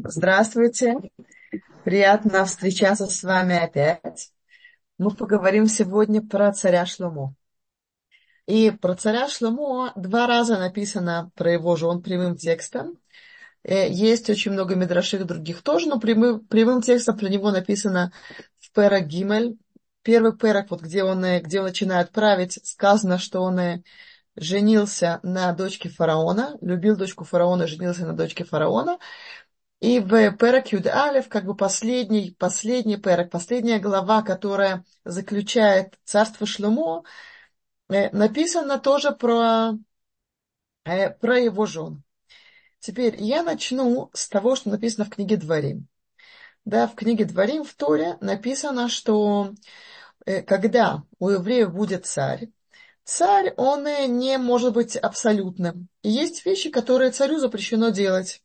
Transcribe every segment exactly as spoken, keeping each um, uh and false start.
Здравствуйте, приятно встречаться с вами опять. Мы поговорим сегодня про царя Шломо. И про царя Шломо два раза написано про его жен прямым текстом. Э, Есть очень много мидраших других тоже, но прямым, прямым текстом про него написано в Перах Гимель. Первый перах, вот где он, э, где он начинает править, сказано, что он э, женился на дочке фараона, любил дочку фараона, женился на дочке фараона. И в Перек Юд Алев, как бы последний, последний Перек, последняя глава, которая заключает царство Шломо, э, написано тоже про, э, про его жен. Теперь я начну с того, что написано в книге Дворим. Да, в книге Дворим в Торе написано, что э, когда у евреев будет царь, царь, он э, не может быть абсолютным. И есть вещи, которые царю запрещено делать.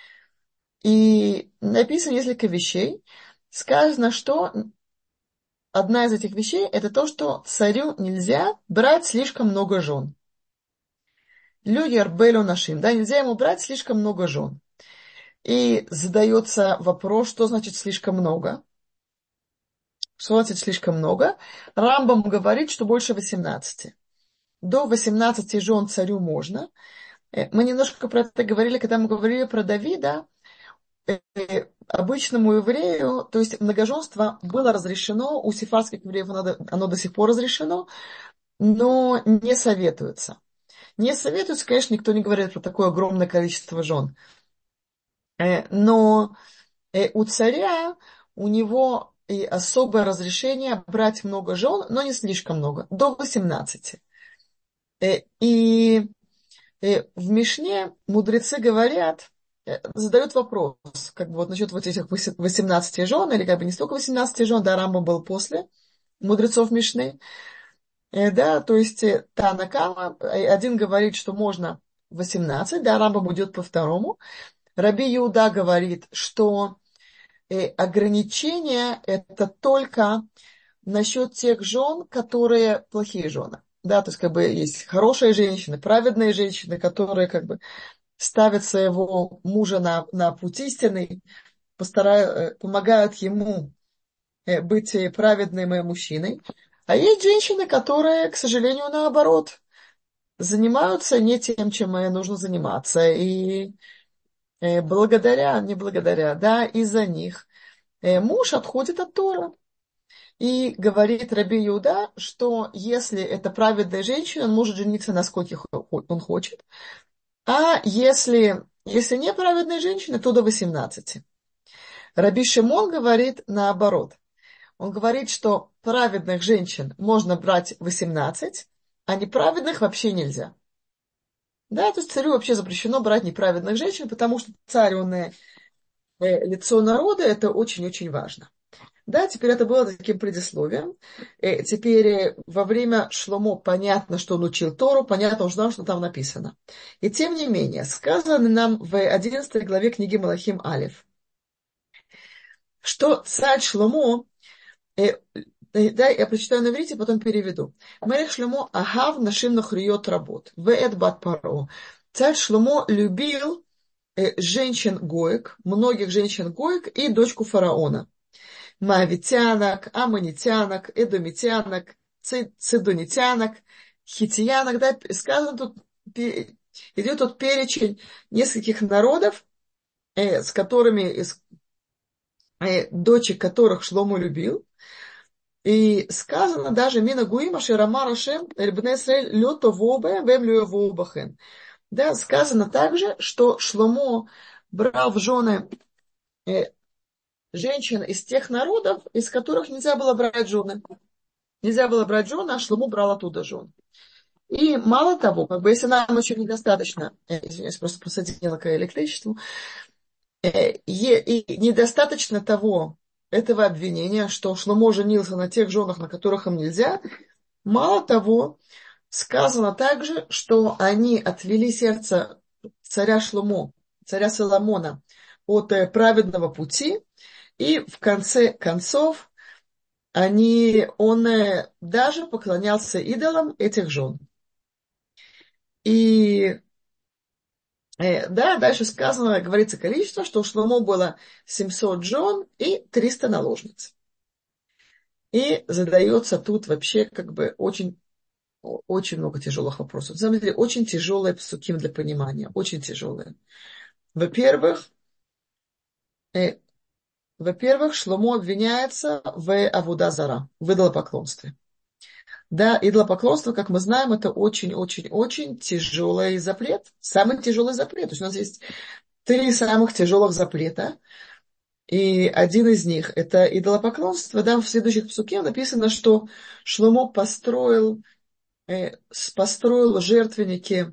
И написано несколько вещей. Сказано, что одна из этих вещей — это то, что царю нельзя брать слишком много жен. Люди арбелю нашим, да, нельзя ему брать слишком много жен. И задается вопрос, что значит слишком много? Что значит слишком много? Рамбам говорит, что больше восемнадцати. До восемнадцати жен царю можно. Э, Мы немножко про это говорили, когда мы говорили про Давида. Э, Обычному еврею, то есть многоженство было разрешено, у сефардских евреев оно, до- оно до сих пор разрешено, но не советуется. Не советуется, конечно, никто не говорит про такое огромное количество жен. Э, Но э, у царя, у него и особое разрешение брать много жен, но не слишком много, до восемнадцати. Э, И э, в Мишне мудрецы говорят, э, задают вопрос, как бы вот насчет вот этих восемнадцати жен, или как бы не столько восемнадцати жен, да, Рамбам был после мудрецов Мишны. Э, Да, то есть э, Танакама, э, один говорит, что можно восемнадцать, да, Рамбам идет по второму. Раби Иуда говорит, что э, ограничение это только насчет тех жен, которые плохие жены. Да, то есть как бы есть хорошие женщины, праведные женщины, которые как бы ставят своего мужа на, на путь истинный, постарают, э, помогают ему э, быть э, праведным э, мужчиной. А есть женщины, которые, к сожалению, наоборот, занимаются не тем, чем э, нужно заниматься. И э, благодаря, не благодаря, да, из-за них э, муж отходит от Тора. И говорит Раби Иуда, что если это праведная женщина, он может жениться на скольких он хочет. А если, если не праведная женщина, то до восемнадцати. Раби Шимон говорит наоборот. Он говорит, что праведных женщин можно брать восемнадцать, а неправедных вообще нельзя. Да, то есть царю вообще запрещено брать неправедных женщин, потому что царь, он э, э, лицо народа, это очень-очень важно. Да, теперь это было таким предисловием. Э, Теперь э, во время Шломо понятно, что он учил Тору, понятно, он знал, что там написано. И тем не менее, сказано нам в одиннадцатой главе книги Малахим Алев, что царь Шломо, э, э, да, я прочитаю на иврите, потом переведу. Мелех Шломо агав нашим нахриот работ. Веэт бат паро. Царь Шломо любил э, женщин Гоек, многих женщин Гоек и дочку фараона. Моавитянок, аммонитянок, эдомитянок, ци- цидонитянок, хитиянок. Да, сказано тут, пе- идет тут перечень нескольких народов, э, с которыми, из, э, дочек которых Шлому любил. И сказано даже «Мина гуима шерама рашем эльбне Исраэль лето вобе вем лёвобахем». Да, сказано также, что Шломо брал в жены э, женщин из тех народов, из которых нельзя было брать жены. Нельзя было брать жены, а Шлому брал оттуда жен. И мало того, как бы если нам еще недостаточно, э, извиняюсь, просто посадила к электричеству, э, е- и недостаточно того, этого обвинения, что Шломо женился на тех женах, на которых им нельзя, мало того, сказано также, что они отвели сердце царя Шломо, царя Соломона от э, праведного пути, и в конце концов они, он э, даже поклонялся идолам этих жен. И Э, да, дальше сказано, говорится количество, что у Шломо было семьсот жен и триста наложниц. И задается тут вообще как бы очень, очень много тяжелых вопросов. На самом деле, очень тяжелые псуким для понимания, очень тяжелые. Во-первых, э, во-первых, Шломо обвиняется в авуда зара, в идолопоклонстве. Да, идолопоклонство, как мы знаем, это очень-очень-очень тяжелый запрет. Самый тяжелый запрет. То есть у нас есть три самых тяжелых запрета. И один из них – это идолопоклонство. Да, в следующих псуке написано, что Шломо построил, э, построил жертвенники,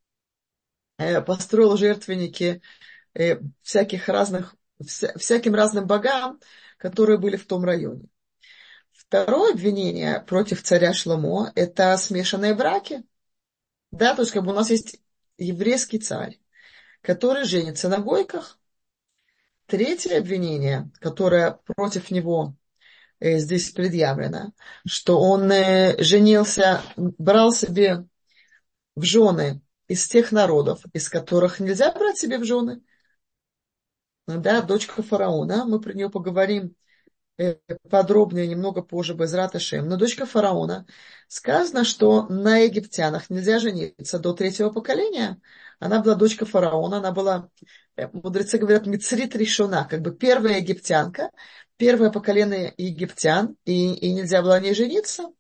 э, построил жертвенники э, всяких разных, вся, всяким разным богам, которые были в том районе. Второе обвинение против царя Шломо – это смешанные браки. Да, то есть как бы у нас есть еврейский царь, который женится на гойках. Третье обвинение, которое против него э, здесь предъявлено, что он э, женился, брал себе в жены из тех народов, из которых нельзя брать себе в жены. Да, дочка фараона, мы про нее поговорим э, подробнее немного позже, Безрат Ашем. Но дочка фараона, сказано, что на египтянах нельзя жениться до третьего поколения. Она была дочка фараона, она была, э, мудрецы говорят, мицрит решена, как бы первая египтянка, первое поколение египтян, и, и нельзя было на ней жениться.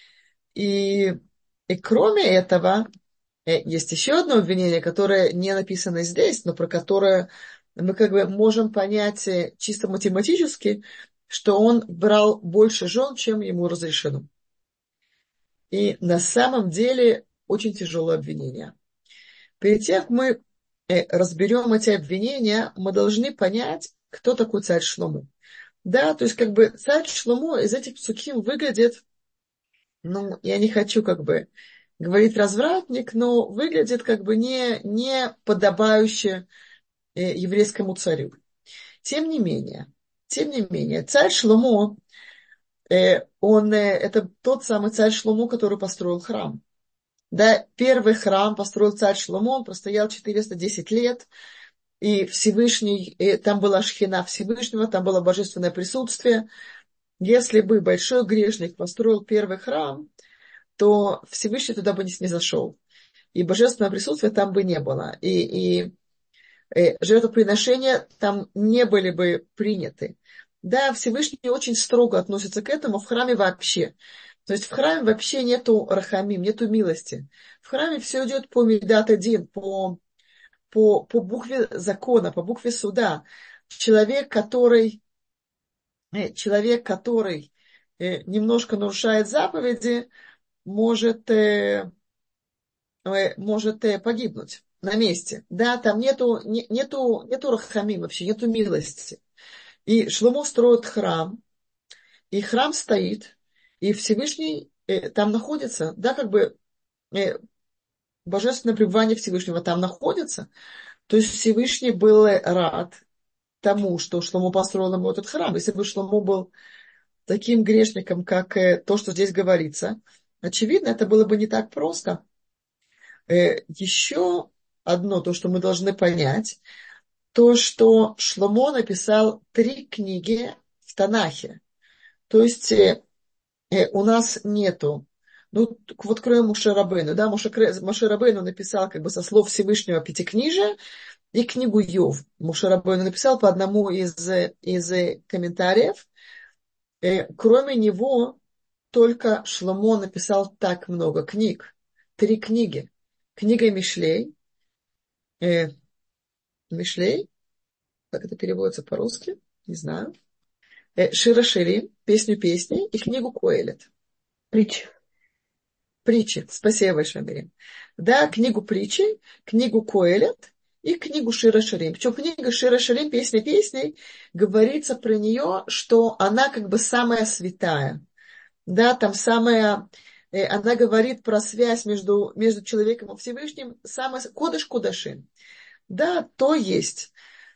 И, и кроме этого, э, есть еще одно обвинение, которое не написано здесь, но про которое мы как бы можем понять э, чисто математически, что он брал больше жен, чем ему разрешено. И на самом деле очень тяжелое обвинение. Перед тем, как мы э, разберем эти обвинения, мы должны понять, кто такой царь Шломо. Да, то есть как бы царь Шломо из этих псуким выглядит, ну, я не хочу как бы говорить развратник, но выглядит как бы не, не подобающе э, еврейскому царю. Тем не менее, тем не менее, царь Шломо, э, он, э, это тот самый царь Шломо, который построил храм. Да, первый храм построил царь Шломо, он простоял четыреста десять лет, и Всевышний, и там была шхина Всевышнего, там было божественное присутствие. Если бы большой грешник построил первый храм, то Всевышний туда бы не зашел. И божественного присутствия там бы не было. И, и э, жертвоприношения там не были бы приняты. Да, Всевышний очень строго относится к этому, в храме вообще. То есть в храме вообще нету рахамим, нету милости. В храме все идет по медат один, по, по, по букве закона, по букве суда. Человек, который, э, человек, который э, немножко нарушает заповеди, может, э, э, может э, погибнуть на месте. Да, там нету, не, нету, нету рахамим вообще, нету милости. И Шломо строит храм, и храм стоит, и Всевышний э, там находится, да, как бы э, божественное пребывание Всевышнего там находится. То есть Всевышний был рад тому, что Шломо построил ему этот храм. Если бы Шломо был таким грешником, как э, то, что здесь говорится, очевидно, это было бы не так просто. Э, еще одно, то, что мы должны понять, то, что Шломо написал три книги в Танахе. То есть э, э, у нас нету, ну, вот кроме Моше Рабейну, да, Моше, Моше Рабейну написал как бы со слов Всевышнего Пятикнижия и книгу Йов. Моше Рабейну написал по одному из, из комментариев. Э, кроме него только Шломо написал так много книг. Три книги. Книга Мишлей, э, Мишлей, как это переводится по-русски, не знаю. Э, Шира Ширим, песню песни и книгу Коэлет. Притчи. Притчи. Спасибо большое, Мирим. Да, книгу притчи, книгу Коэлет и книгу Шира Ширим. Причем книга Шира Ширим, песня песней, говорится про нее, что она как бы самая святая. Да, там самая... э, Она говорит про связь между, между человеком и Всевышним, самая кодыш кодашим. Да, то есть.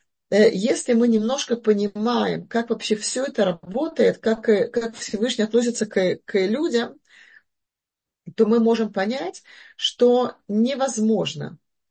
Если мы немножко понимаем, как вообще все это работает, как, как Всевышний относится к, к людям, то мы можем понять, что невозможно,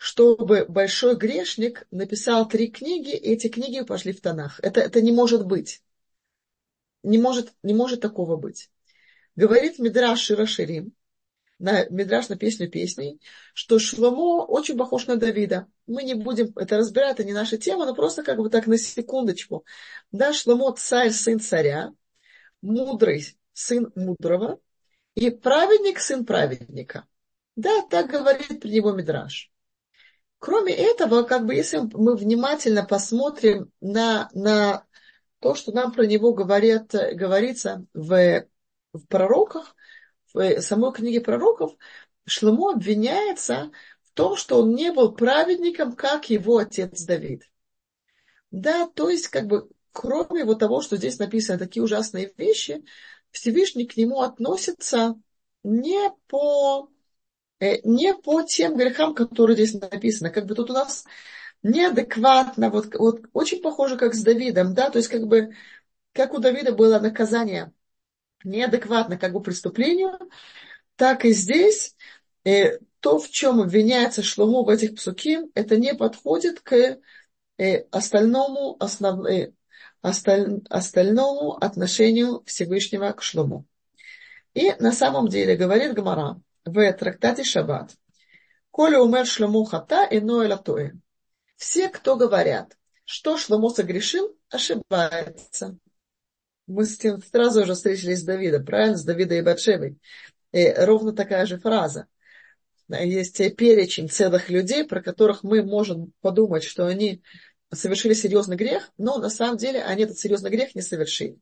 чтобы большой грешник написал три книги, и эти книги пошли в Танах. Это, это не может быть. Не может, не может такого быть. Говорит Мидраш Шира Ширим, на Мидраш на песню песней, что Шломо очень похож на Давида. Мы не будем это разбирать, это не наша тема, но просто как бы так на секундочку. Да, Шломо царь, сын царя, мудрый сын мудрого, и праведник сын праведника. Да, так говорит при него Мидраш. Кроме этого, как бы если мы внимательно посмотрим на, на то, что нам про него говорят, говорится в, в пророках, в самой книге пророков, Шломо обвиняется в том, что он не был праведником, как его отец Давид. Да, то есть, как бы, кроме вот того, что здесь написаны такие ужасные вещи, Всевышний к нему относится не по, э, не по тем грехам, которые здесь написаны. Как бы тут у нас неадекватно, вот, вот очень похоже, как с Давидом, да, то есть, как бы, как у Давида было наказание неадекватно, как бы, преступлению, так и здесь э, то, в чем обвиняется Шломо в этих псуким, это не подходит к э, остальному, основ, э, осталь, остальному отношению Всевышнего к Шлому. И на самом деле говорит Гмара в трактате Шаббат: «Коли умер Шлому хата и ноэля тоэ». Все, кто говорят, что Шломо согрешил, ошибаются. Мы с тем сразу уже встретились с Давидом, правильно? С Давидом и Батшевой. И ровно такая же фраза. Есть перечень целых людей, про которых мы можем подумать, что они совершили серьезный грех, но на самом деле они этот серьезный грех не совершили.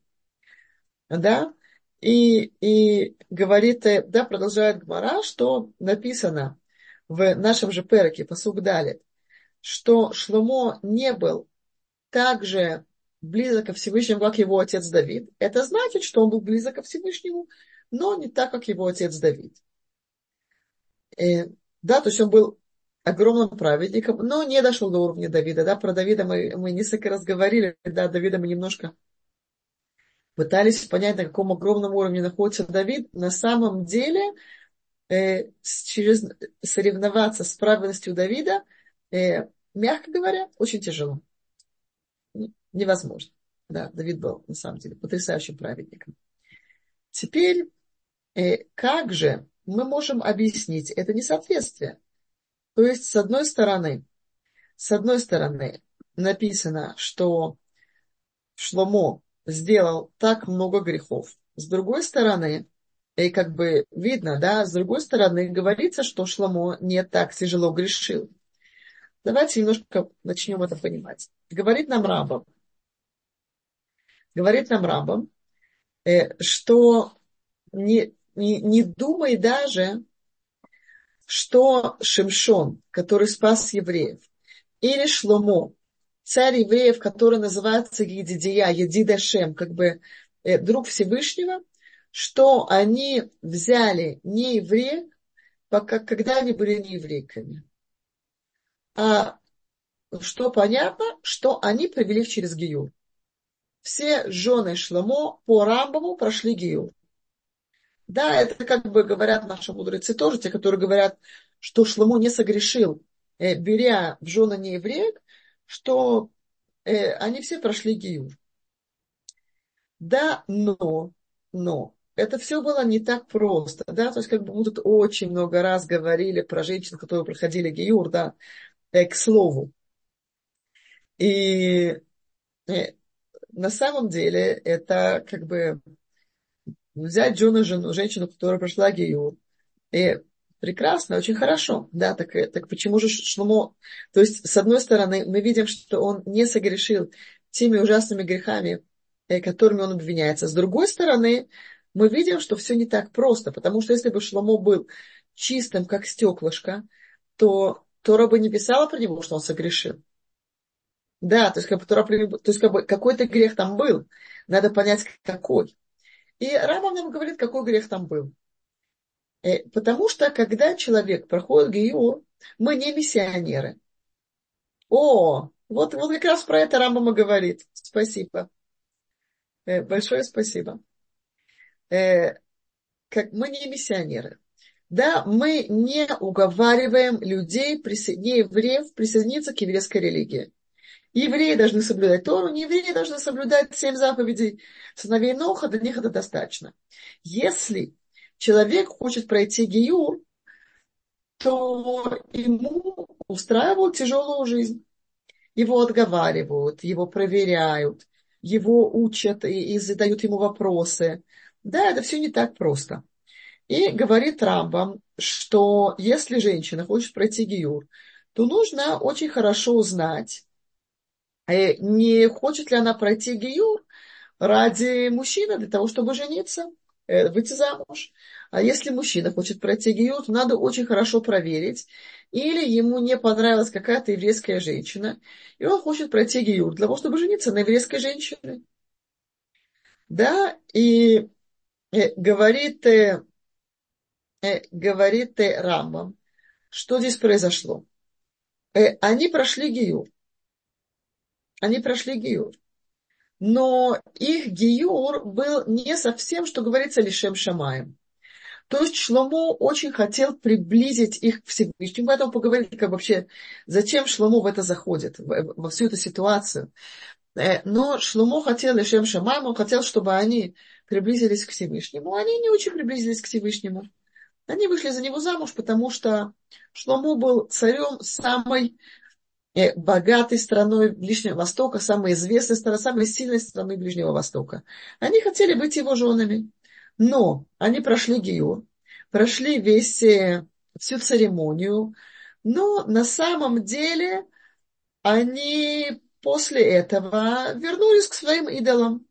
Да? И, и говорит, да, продолжает Гмара, что написано в нашем же переке, пасук далее, что Шломо не был так же близок ко Всевышнему, как его отец Давид. Это значит, что он был близок ко Всевышнему, но не так, как его отец Давид. И, да, то есть он был огромным праведником, но не дошел до уровня Давида. Да, про Давида мы, мы несколько раз говорили, да, Давида мы немножко пытались понять, на каком огромном уровне находится Давид. На самом деле, э, через соревноваться с праведностью Давида, э, мягко говоря, очень тяжело. Невозможно. Да, Давид был, на самом деле, потрясающим праведником. Теперь, э, как же мы можем объяснить это несоответствие? То есть, с одной стороны, с одной стороны, написано, что Шломо сделал так много грехов. С другой стороны, и как бы видно, да, с другой стороны, говорится, что Шломо не так тяжело грешил. Давайте немножко начнем это понимать. Говорит нам Рамбам, говорит нам Рамбам, э, что не, не, не думай даже, что Шимшон, который спас евреев, или Шломо, царь евреев, который называется Едидия, Едидашем, как бы э, друг Всевышнего, что они взяли не евреев, пока, когда они были не еврейками. А что понятно, что они провели их через Гиюр. Все жены Шломо по Рамбаму прошли Гиюр. Да, это как бы говорят наши мудрецы тоже, те, которые говорят, что Шломо не согрешил, э, беря в жены неевреек, что э, они все прошли Гиюр. Да, но, но, это все было не так просто, да, то есть как бы мы тут очень много раз говорили про женщин, которые проходили Гиюр, да, э, к слову. И э, на самом деле это как бы взять Джона, жену, женщину, которая прошла Гиюр, и прекрасно, очень хорошо, да, так, э, так почему же Шломо, то есть с одной стороны мы видим, что он не согрешил теми ужасными грехами, э, которыми он обвиняется, с другой стороны мы видим, что все не так просто, потому что если бы Шломо был чистым, как стеклышко, то Тора бы не писала про него, что он согрешил. Да, то есть, как бы, Тора, то есть как бы, какой-то грех там был, надо понять, какой. И Рамбам нам говорит, какой грех там был. Потому что, когда человек проходит Гиюр, мы не миссионеры. О, вот, вот как раз про это Рамбам и говорит. Спасибо. Большое спасибо. Как мы не миссионеры. Да, мы не уговариваем людей, присо- не евреев, присоединиться к еврейской религии. Евреи должны соблюдать Тору, не евреи должны соблюдать семь заповедей сыновей Ноха, для них это достаточно. Если человек хочет пройти гиюр, то ему устраивают тяжелую жизнь. Его отговаривают, его проверяют, его учат и, и задают ему вопросы. Да, это все не так просто. И говорит Рамбам, что если женщина хочет пройти гиюр, то нужно очень хорошо узнать, э, не хочет ли она пройти гиюр ради мужчины, для того, чтобы жениться, э, выйти замуж. А если мужчина хочет пройти гиюр, то надо очень хорошо проверить, или ему не понравилась какая-то еврейская женщина, и он хочет пройти гиюр для того, чтобы жениться на еврейской женщине. Да, и э, говорит, э, э, говорит э, Рамбам, что здесь произошло. Э, они прошли гиюр, они прошли гиюр. Но их гиюр был не совсем, что говорится, лишем шамаем. То есть Шломо очень хотел приблизить их к Всевышнему. Поэтому поговорили, как вообще, зачем Шломо в это заходит, во всю эту ситуацию. Но Шломо хотел лишем шамаем, он хотел, чтобы они приблизились к Всевышнему. Они не очень приблизились к Всевышнему. Они вышли за него замуж, потому что Шломо был царем самой э, богатой страной Ближнего Востока, самой известной страной, самой сильной страной Ближнего Востока. Они хотели быть его женами. Но они прошли гиюр, прошли весь, э, всю церемонию, но на самом деле они после этого вернулись к своим идолам.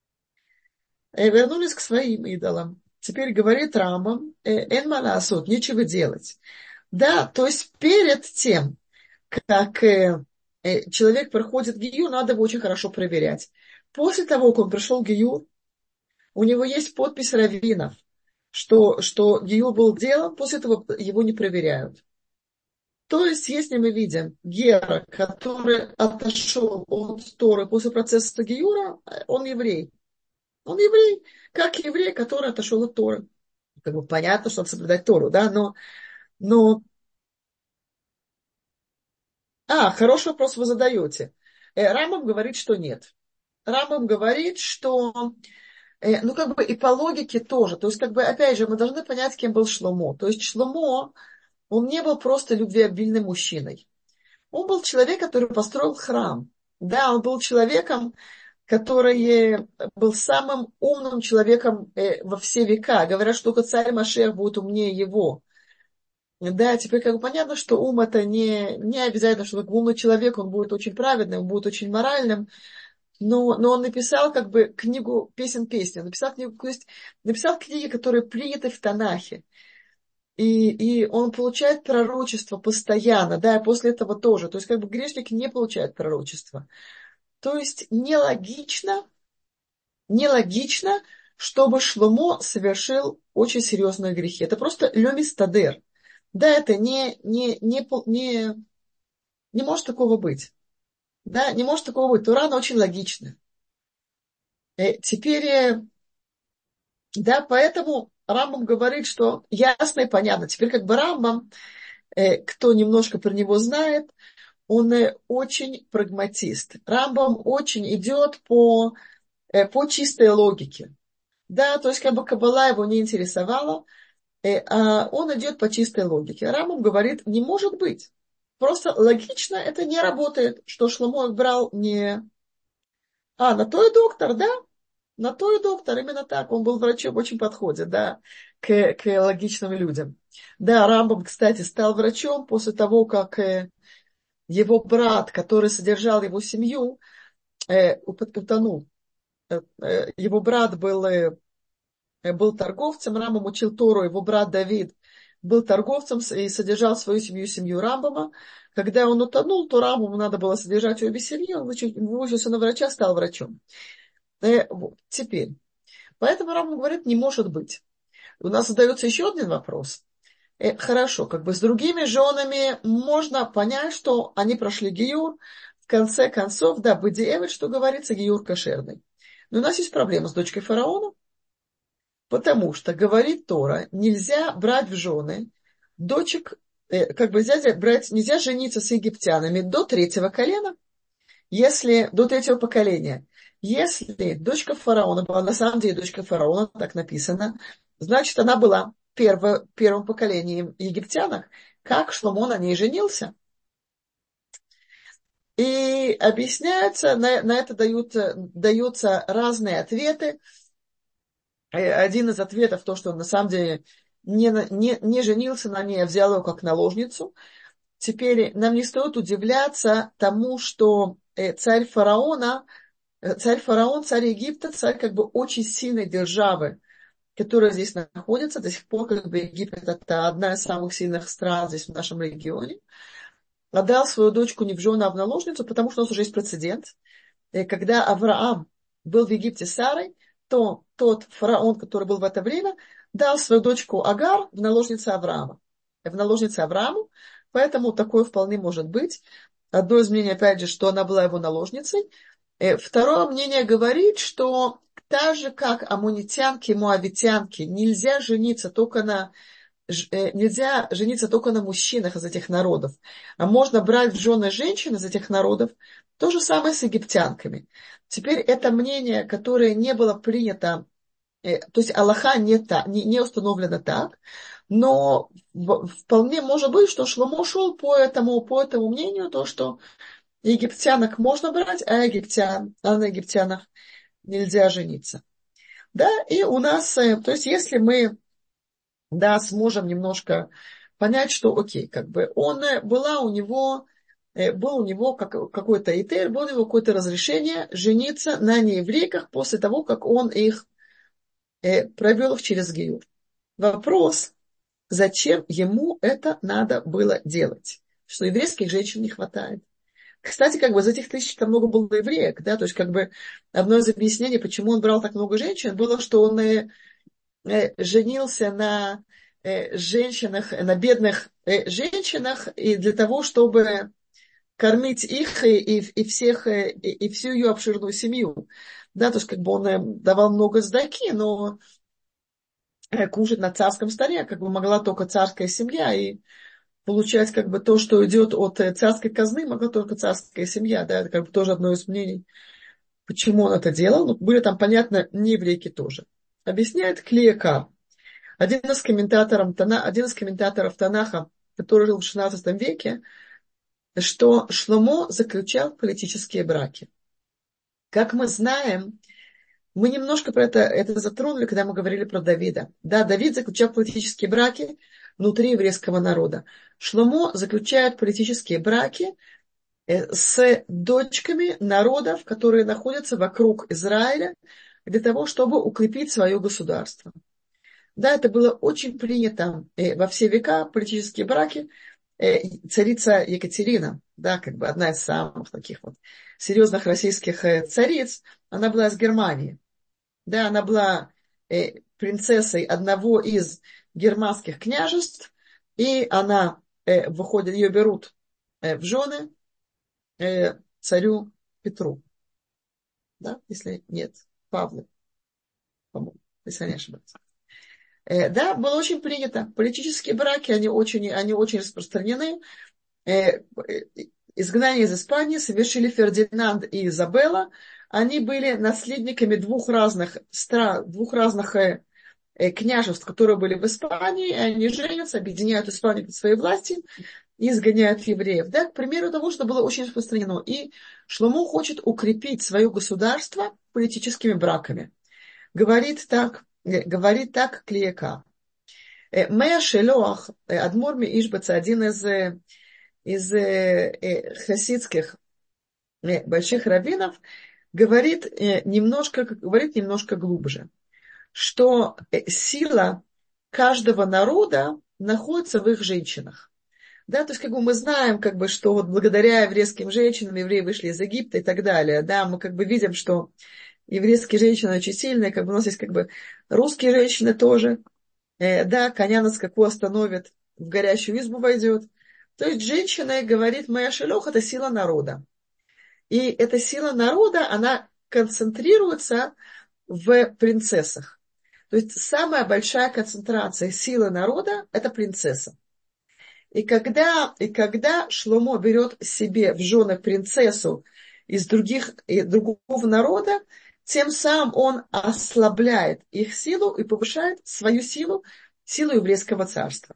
Э, вернулись к своим идолам. Теперь говорит Рамбам, эн маласот, нечего делать. Да, то есть перед тем, как э, э, человек проходит гиюр, надо его очень хорошо проверять. После того, как он прошел гиюр, у него есть подпись раввинов, что, что гиюр был делан, после этого его не проверяют. То есть, если мы видим Гера, который отошел от Торы после процесса гиюра, он еврей. Он еврей, как еврей, который отошел от Торы. Как бы понятно, что надо соблюдать Тору, да, но, но... А, хороший вопрос вы задаете. Э, Рамбам говорит, что нет. Рамбам говорит, что, э, ну, как бы и по логике тоже. То есть, как бы, опять же, мы должны понять, кем был Шломо. То есть, Шломо, он не был просто любвеобильным мужчиной. Он был человек, который построил храм. Да, он был человеком, который был самым умным человеком э, во все века. Говорят, что только царь Машех будет умнее его. Да, теперь как бы понятно, что ум это не, не обязательно, что такой умный человек, он будет очень праведным, он будет очень моральным. Но, но он написал как бы книгу песен песни, он написал книгу, то есть написал книги, которые приняты в Танахе. И, и он получает пророчество постоянно, да, и после этого тоже. То есть как бы грешник не получает пророчество. То есть нелогично, нелогично, чтобы Шломо совершил очень серьезные грехи. Это просто лемистадер. Да, это не, не, не, не, не может такого быть. Да, не может такого быть. Тура, она очень логичная. Э, Теперь, э, да, поэтому Рамбам говорит, что ясно и понятно. Теперь как бы Рамбам, э, кто немножко про него знает, он э, очень прагматист. Рамбам очень идет по, э, по чистой логике. Да, то есть как бы Каббала его не интересовала, э, а он идет по чистой логике. Рамбам говорит, не может быть. Просто логично это не работает, что Шломо брал не... А, на то и доктор, да? На то и доктор, именно так. Он был врачом, очень подходит, да, к, к логичным людям. Да, Рамбам, кстати, стал врачом после того, как э, его брат, который содержал его семью, э, утонул. Э, э, его брат был, э, был торговцем, Рамбам учил Тору, его брат Давид был торговцем и содержал свою семью, семью Рамбама. Когда он утонул, то Рамбаму надо было содержать обе семьи, он выучился на врача, стал врачом. Э, вот. Теперь. Поэтому Рамбам говорит, не может быть. У нас задается еще один вопрос. Э, хорошо, как бы с другими женами можно понять, что они прошли гиюр. В конце концов, да, быдиэвет, что говорится, гиюр кошерный. Но у нас есть проблема с дочкой фараона. Потому что, говорит Тора, нельзя брать в жены дочек, э, как бы нельзя, брать, нельзя жениться с египтянами до третьего колена, если до третьего поколения. Если дочка фараона была, на самом деле дочка фараона, так написано, значит, она была перво, первым поколением египтянок, как Шломо на ней женился. И объясняются, на, на это дают, даются разные ответы. Один из ответов, то, что он на самом деле не, не, не женился на ней, а взял ее как наложницу. Теперь нам не стоит удивляться тому, что царь фараона, царь фараон, царь Египта, царь как бы очень сильной державы, которая здесь находится. До сих пор как бы Египет это одна из самых сильных стран здесь в нашем регионе. Отдал свою дочку не в жену, а в наложницу, потому что у нас уже есть прецедент. Когда Авраам был в Египте с Сарой, то тот фараон, который был в это время, дал свою дочку Агар в наложнице Авраама. В наложнице Аврааму. Поэтому такое вполне может быть. Одно из мнений, опять же, что она была его наложницей. Второе мнение говорит, что так же, как аммонитянки, моавитянки, нельзя жениться только на нельзя жениться только на мужчинах из этих народов, а можно брать в жены женщин из этих народов. То же самое с египтянками. Теперь это мнение, которое не было принято, то есть Аллаха не, та, не, не установлено так, но вполне может быть, что Шломо шел по этому, по этому мнению, то, что египтянок можно брать, а, египтян, а на египтянах нельзя жениться. Да, и у нас, то есть если мы да, сможем немножко понять, что окей, как бы он, была у него, был у него как, какой-то итер, было у него какое-то разрешение жениться на нееврейках после того, как он их э, провел их через гиюр. Вопрос, зачем ему это надо было делать? Что еврейских женщин не хватает. Кстати, как бы из этих тысяч там много было евреек, да, то есть как бы одно из объяснений, почему он брал так много женщин, было, что он женился на женщинах, на бедных женщинах, и для того, чтобы кормить их и, и, и всех, и, и всю ее обширную семью. Да, то есть как бы он давал много сдаки, но кушать на царском столе как бы могла только царская семья, и получать как бы то, что идет от царской казны, могла только царская семья. Да, это как бы тоже одно из мнений, почему он это делал. Но были там, понятно, нееврейки тоже. Объясняет Клиекар. Один из комментаторов, один из комментаторов Танаха, который жил в шестнадцатом веке, что Шломо заключал политические браки. Как мы знаем, мы немножко про это, это затронули, когда мы говорили про Давида. Да, Давид заключал политические браки внутри еврейского народа. Шломо заключает политические браки с дочками народов, которые находятся вокруг Израиля, для того, чтобы укрепить свое государство. Да, это было очень принято э, во все века, политические браки. Э, царица Екатерина, да, как бы одна из самых таких вот серьезных российских э, цариц, она была из Германии. Да, она была э, принцессой одного из германских княжеств, и она, э, выходит, ее берут э, в жены э, царю Петру. Да, если нет, Павлу, по-моему, если я не ошибаюсь. Да, было очень принято. Политические браки, они очень, они очень распространены. Изгнание из Испании совершили Фердинанд и Изабелла. Они были наследниками двух разных стран, двух разных княжеств, которые были в Испании. И они женятся, объединяют Испанию под своей властью и изгоняют евреев. Да, к примеру того, что было очень распространено. И Шломо хочет укрепить свое государство политическими браками. Говорит так, говорит так Клиека. Мея Шелоах, Адмор Миишбац, один из, из хасидских больших раввинов, говорит немножко, говорит немножко глубже, что сила каждого народа находится в их женщинах. Да, то есть, как бы мы знаем, как бы, что вот благодаря еврейским женщинам евреи вышли из Египта и так далее. Да, мы как бы видим, что еврейские женщины очень сильные, как бы у нас есть как бы русские женщины тоже. Э, да, коня на скаку остановит, в горящую избу войдет. То есть женщина говорит, моя шелох — это сила народа. И эта сила народа, она концентрируется в принцессах. То есть самая большая концентрация силы народа – это принцесса. И когда, и когда Шломо берет себе в жены принцессу из других, и другого народа, тем самым он ослабляет их силу и повышает свою силу, силу еврейского царства.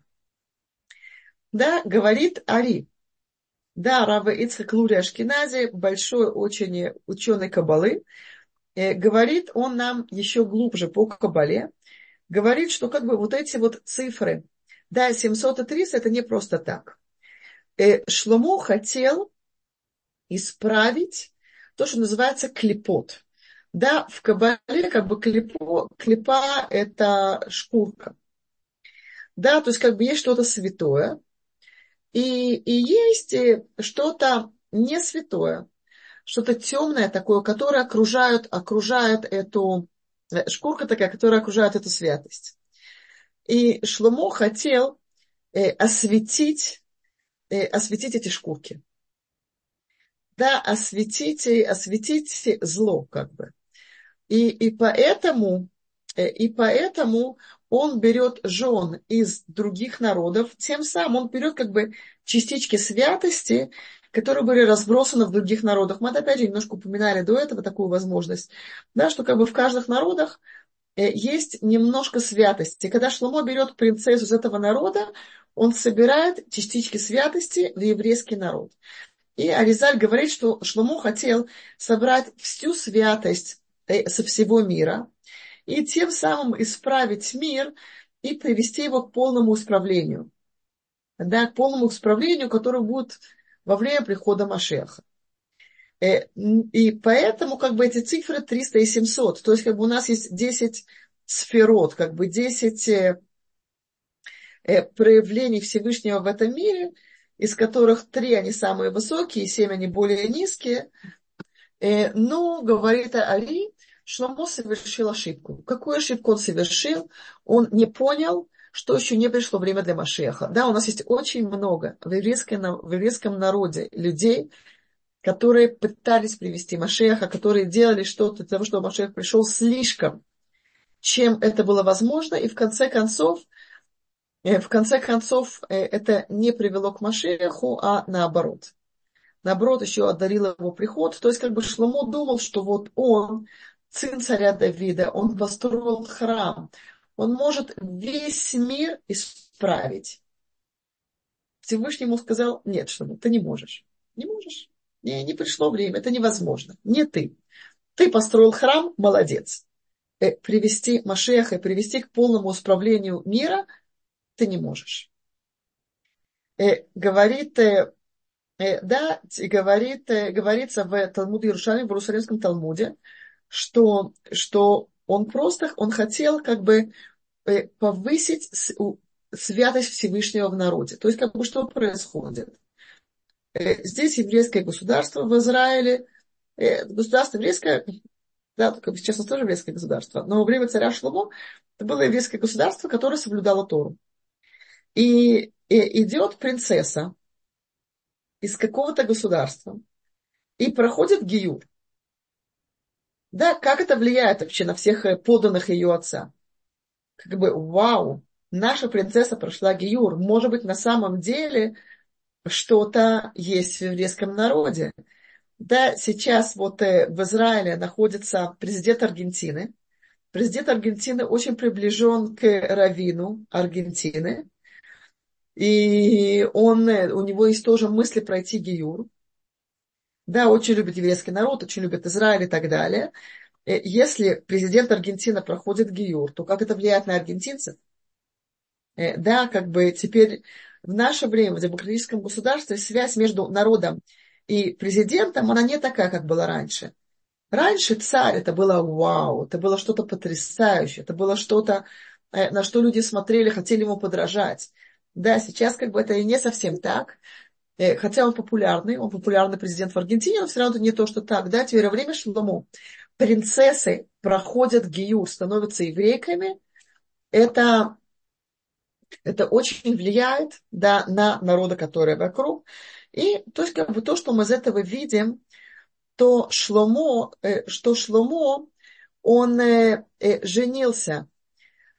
Да, говорит Ари. Да, Рав Ицхак Лури Ашкенази, большой очень ученый Каббалы, э, говорит он нам еще глубже по Каббале, говорит, что как бы вот эти вот цифры, да, семьсот и триста, это не просто так. Э, Шломо хотел исправить то, что называется клипот. Да, в Каббале как бы клипо, клипа – это шкурка. Да, то есть как бы есть что-то святое, и, и есть что-то не святое, что-то темное такое, которое окружает, окружает эту, шкурка такая, которая окружает эту святость. И Шломо хотел э, осветить, э, осветить эти шкурки. Да, осветить, осветить зло, как бы. И, и поэтому, э, и поэтому он берет жен из других народов, тем самым он берет как бы частички святости, которые были разбросаны в других народах. Мы опять же немножко упоминали до этого такую возможность, да, что как бы в каждых народах э, есть немножко святости. Когда Шломо берет принцессу из этого народа, он собирает частички святости в еврейский народ. И Аризаль говорит, что Шломо хотел собрать всю святость э, со всего мира и тем самым исправить мир и привести его к полному исправлению. Да, к полному исправлению, которое будет во время прихода Машеха. Э, и поэтому как бы эти цифры триста и семьсот. То есть как бы у нас есть десять сферот, как бы десять э, э, проявлений Всевышнего в этом мире, из которых три они самые высокие, семь они более низкие. Э, но, говорит Али, Шломо совершил ошибку. Какую ошибку он совершил? Он не понял, что еще не пришло время для Машеха. Да, у нас есть очень много в еврейском, в еврейском народе людей, которые пытались привести Машеха, которые делали что-то для того, чтобы Машех пришел слишком, чем это было возможно, и в конце концов, э, в конце концов э, это не привело к Машеху, а наоборот. Наоборот, еще одарил его приход. То есть, как бы Шломо думал, что вот он, сын царя Давида, он построил храм. Он может весь мир исправить. Всевышний ему сказал: нет, Шломо, ты не можешь. Не можешь. Не, не пришло время, это невозможно. Не ты. Ты построил храм, молодец. Э, привести Машеха, привести к полному исправлению мира ты не можешь. Э, говорит... Э, Э, Да, и говорит, э, говорится в Талмуде Иерушалим, в Иерусалимском Талмуде, что, что он просто, он хотел как бы э, повысить с- у- святость Всевышнего в народе. То есть, как бы, что происходит? Э, Здесь еврейское государство в Израиле, э, государство еврейское, да, только сейчас у нас тоже еврейское государство, но во время царя Шломо это было еврейское государство, которое соблюдало Тору. И, и идет принцесса из какого-то государства, и проходит гиюр. Да, как это влияет вообще на всех э, подданных ее отца? Как бы, вау, наша принцесса прошла гиюр. Может быть, на самом деле что-то есть в еврейском народе. Да, сейчас вот э, в Израиле находится президент Аргентины. Президент Аргентины очень приближен к раввину Аргентины. И он, э, у него есть тоже мысли пройти гиюр. Да, очень любит еврейский народ, очень любит Израиль и так далее. Э, Если президент Аргентины проходит гиюр, то как это влияет на аргентинцев? Э, Да, как бы теперь в наше время в демократическом государстве связь между народом и президентом, она не такая, как была раньше. Раньше царь это было вау, это было что-то потрясающее, это было что-то, э, на что люди смотрели, хотели ему подражать. Да, сейчас как бы это и не совсем так. Э, Хотя он популярный, он популярный президент в Аргентине, но все равно это не то, что так. Да, теперь во время Шломо принцессы проходят гиюр, становятся еврейками, это, это очень влияет, да, на народы, которые вокруг. И то есть, как бы то, что мы из этого видим, то Шломо, э, что Шломо, он э, э, женился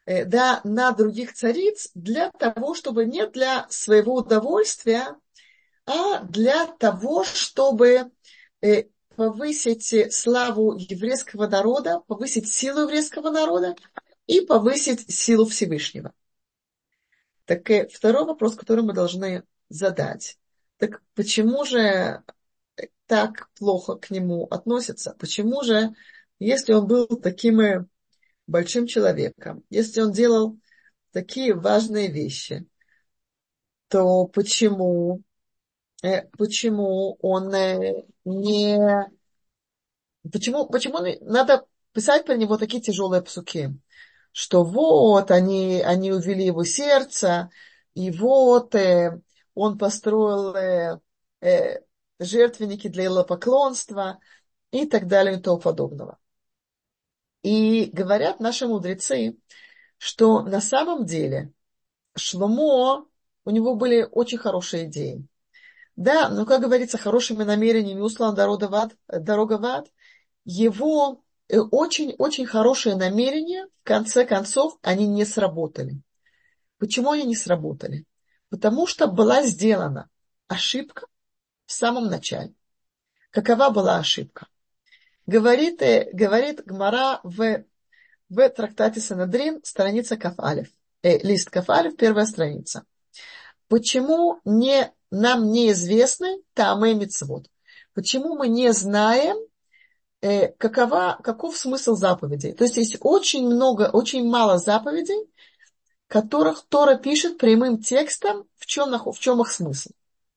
э, да, на других цариц для того, чтобы не для своего удовольствия, а для того, чтобы э, повысить э, славу еврейского народа, повысить силу еврейского народа и повысить силу Всевышнего. Так э, второй вопрос, который мы должны задать. Так почему же так плохо к нему относятся? Почему же, если он был таким э, большим человеком, если он делал такие важные вещи, то почему, э, почему он э, не... Почему, почему надо писать про него такие тяжелые псуки? Что вот, они, они увели его сердце, и вот э, он построил э, э, жертвенники для идолопоклонства и так далее и тому подобного. И говорят наши мудрецы, что на самом деле Шломо, у него были очень хорошие идеи. Да, но, как говорится, хорошими намерениями услан дорога в ад, дорога в ад. Его очень-очень хорошие намерения, в конце концов, они не сработали. Почему они не сработали? Потому что была сделана ошибка в самом начале. Какова была ошибка? Говорит, э, говорит Гмара в, в трактате Санедрин, страница Каф-Алев. Э, лист Каф-Алев, первая страница. Почему не, нам неизвестны таамей мицвот? Почему мы не знаем, э, какова, каков смысл заповедей? То есть есть очень много, очень мало заповедей, которых Тора пишет прямым текстом, в чем, в чем их смысл.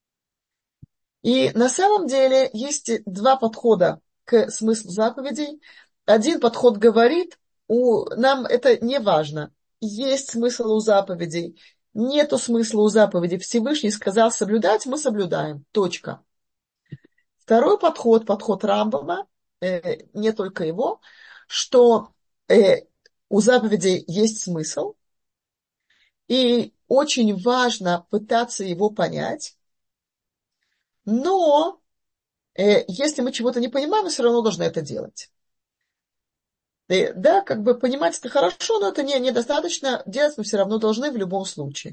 И на самом деле есть два подхода к смыслу заповедей. Один подход говорит, у, нам это не важно, есть смысл у заповедей, нету смысла у заповедей. Всевышний сказал соблюдать, мы соблюдаем. Точка. Второй подход, подход Рамбама, э, не только его, что э, у заповедей есть смысл, и очень важно пытаться его понять, но э, если мы чего-то не понимаем, мы все равно должны это делать. И, да, как бы понимать это хорошо, но это не, недостаточно, делать мы все равно должны в любом случае.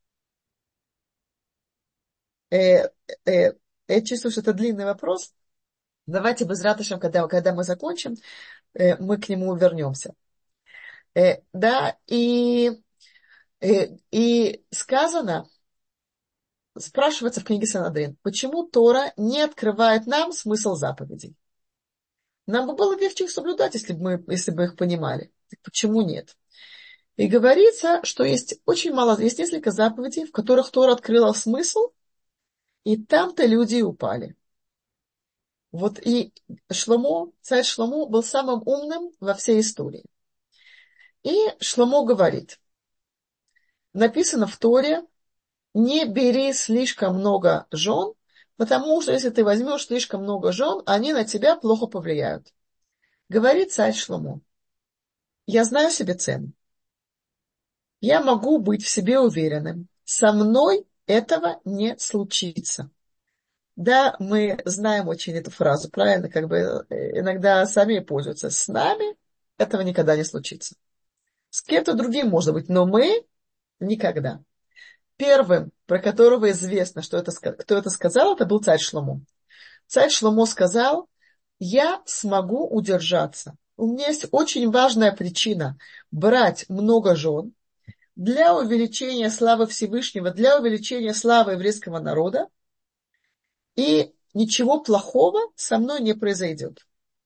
Э, э, я чувствую, что это длинный вопрос. Давайте без ратышем, когда, когда мы закончим, э, мы к нему вернемся. Э, да, и, э, и сказано, спрашивается в книге Санедрин, почему Тора не открывает нам смысл заповедей? Нам бы было легче их соблюдать, если бы мы, если бы их понимали. Так почему нет? И говорится, что есть очень мало, есть несколько заповедей, в которых Тора открыла смысл, и там-то люди и упали. Вот и Шломо, царь Шломо был самым умным во всей истории. И Шломо говорит, написано в Торе, не бери слишком много жен, потому что если ты возьмешь слишком много жен, они на тебя плохо повлияют. Говорит царь Шломо, я знаю себе цену. Я могу быть в себе уверенным. Со мной этого не случится. Да, мы знаем очень эту фразу, правильно? Как бы иногда сами пользуются. С нами этого никогда не случится. С кем-то другим может быть, но мы никогда. Первым, про которого известно, что это, кто это сказал, это был царь Шломо. Царь Шломо сказал, я смогу удержаться. У меня есть очень важная причина брать много жен для увеличения славы Всевышнего, для увеличения славы еврейского народа, и ничего плохого со мной не произойдет.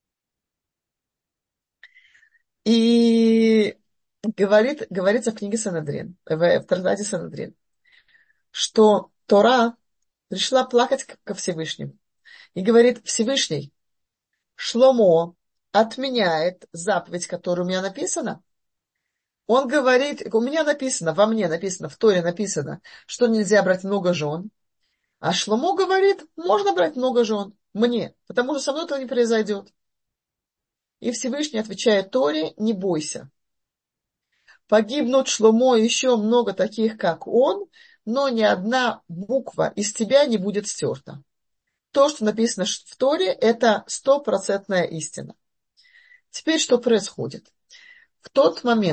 И говорит, говорится в книге Санедрин, в, в трактате Санедрин, что Тора пришла плакать ко Всевышнему. И говорит, Всевышний, Шломо отменяет заповедь, которая у меня написана. Он говорит, у меня написано, во мне написано, в Торе написано, что нельзя брать много жен. А Шломо говорит, можно брать много жен мне, потому что со мной этого не произойдет. И Всевышний отвечает Торе, не бойся. Погибнут Шломо еще много таких, как он, но ни одна буква из тебя не будет стерта. То, что написано в Торе, это стопроцентная истина. Теперь что происходит? В тот момент,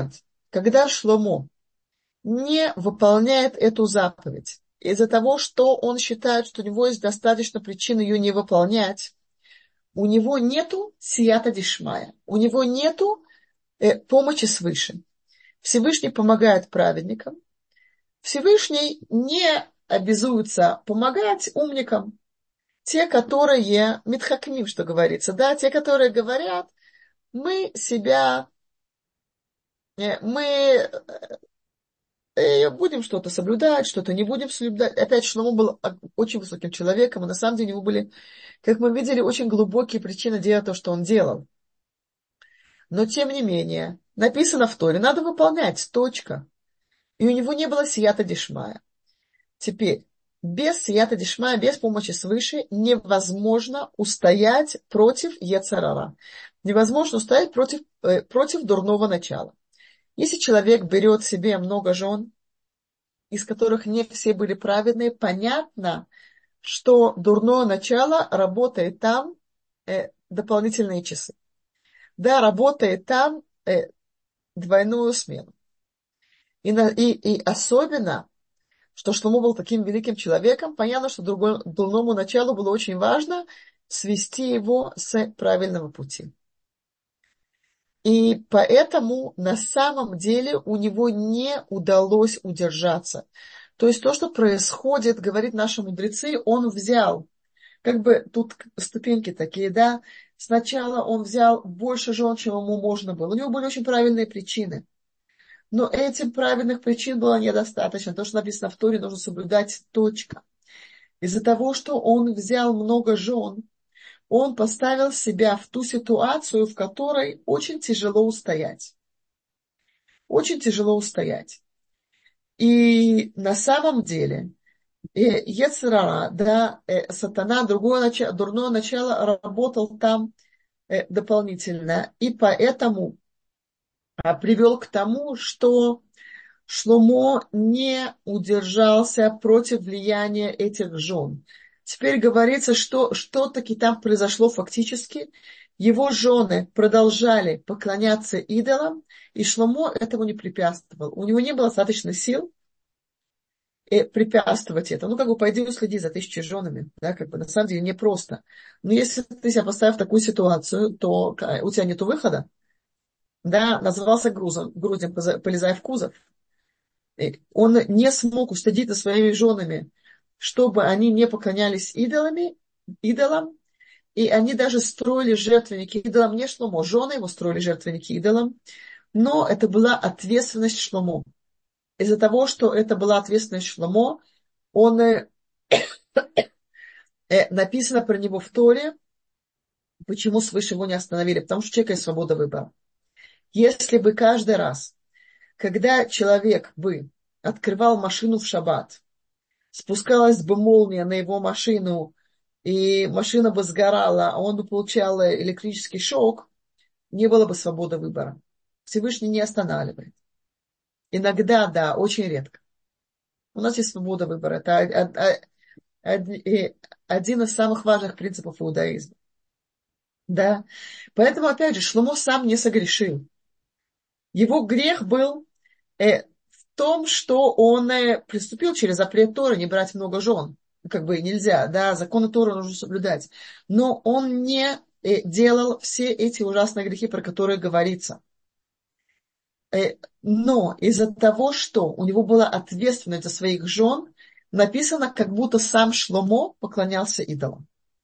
когда Шломо не выполняет эту заповедь из-за того, что он считает, что у него есть достаточно причин ее не выполнять, у него нету сията дишмая, у него нету э, помощи свыше. Всевышний помогает праведникам, Всевышний не обязуется помогать умникам, те, которые митхакмим, что говорится, да, те, которые говорят, мы себя, э, мы э, будем что-то соблюдать, что-то не будем соблюдать. Опять Шломо был очень высоким человеком, и на самом деле у него были, как мы видели, очень глубокие причины делать то, что он делал. Но, тем не менее, написано в Торе, надо выполнять, точка. И у него не было сията дишмая. Теперь, без сията дишмая, без помощи свыше, невозможно устоять против ецарара. Невозможно устоять против, э, против дурного начала. Если человек берет себе много жен, из которых не все были праведные, понятно, что дурное начало работает там э, дополнительные часы. Да, работает там э, двойную смену. И, на, и, и особенно, что Шломо был таким великим человеком, понятно, что другому, дурному началу было очень важно свести его с правильного пути. И поэтому на самом деле у него не удалось удержаться. То есть то, что происходит, говорит наши мудрецы, он взял, как бы тут ступеньки такие, да, сначала он взял больше жен, чем ему можно было. У него были очень правильные причины. Но этим правильных причин было недостаточно. То, что написано в Торе, нужно соблюдать, точка. Из-за того, что он взял много жен, он поставил себя в ту ситуацию, в которой очень тяжело устоять. Очень тяжело устоять. И на самом деле, э, йецер гара, да, э, сатана, другое начало, дурное начало работал там э, дополнительно. И поэтому а, привел к тому, что Шломо не удержался против влияния этих жен. Теперь говорится, что что-таки там произошло фактически. Его жены продолжали поклоняться идолам, и Шломо этому не препятствовал. У него не было достаточно сил э, препятствовать этому. Ну, как бы пойди уследи за тысячей женами. Да, как бы на самом деле непросто. Но если ты себя поставил в такую ситуацию, то у тебя нет выхода. Да, назывался грузом, грузом, полезая в кузов. Он не смог устыдиться своими женами, чтобы они не поклонялись идолами, идолам, и они даже строили жертвенники идолам. Не Шломо, жены его строили жертвенники идолам, но это была ответственность Шломо. Из-за того, что это была ответственность Шломо, он, э, э, написано про него в Торе, почему свыше его не остановили, потому что у человека есть свобода выбора. Если бы каждый раз, когда человек бы открывал машину в шаббат, спускалась бы молния на его машину, и машина бы сгорала, а он бы получал электрический шок, не было бы свободы выбора. Всевышний не останавливает. Иногда, да, очень редко. У нас есть свобода выбора. Это один из самых важных принципов иудаизма. Да. Поэтому, опять же, Шломо сам не согрешил. Его грех был э, в том, что он э, приступил через запрет Торы не брать много жен. Как бы нельзя, да, законы Торы нужно соблюдать. Но он не э, делал все эти ужасные грехи, про которые говорится. Э, но из-за того, что у него была ответственность за своих жен, написано, как будто сам Шломо поклонялся идолам.